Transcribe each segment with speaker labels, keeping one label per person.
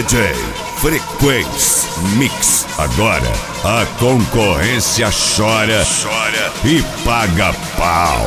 Speaker 1: DJ Frequência Mix. Agora a concorrência chora e paga pau.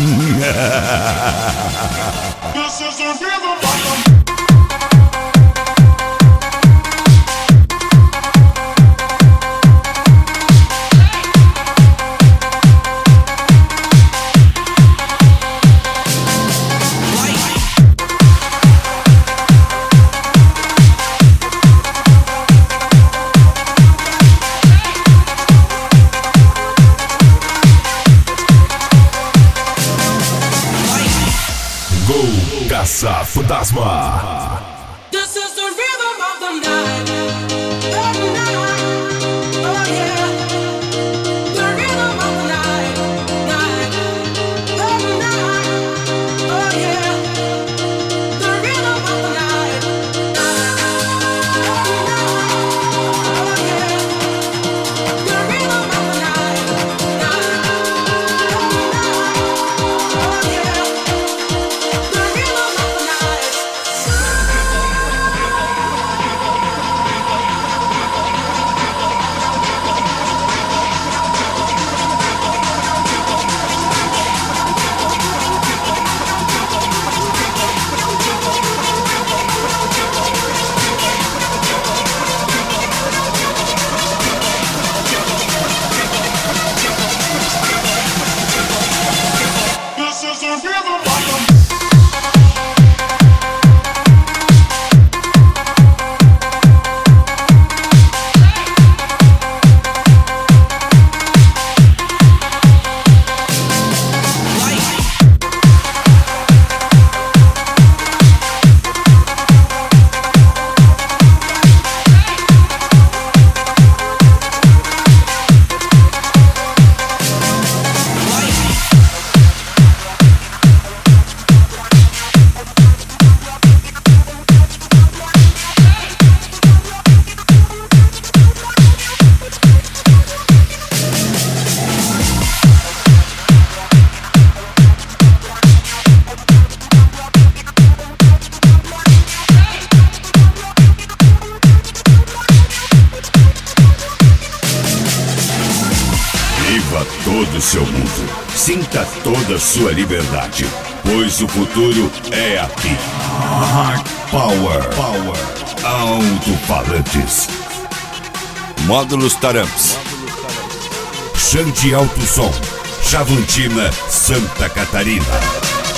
Speaker 2: Caça Fantasma.
Speaker 3: This is the rhythm of the night. Oh yeah. The rhythm of the night. Oh yeah. The rhythm of the night. Oh yeah. The rhythm of the night. Oh yeah.
Speaker 1: Viva todo o seu mundo, sinta toda a sua liberdade, pois o futuro é aqui. Hard Power, alto-falantes, módulos Taramps, Xande Alto Som, Chavantina, Santa Catarina.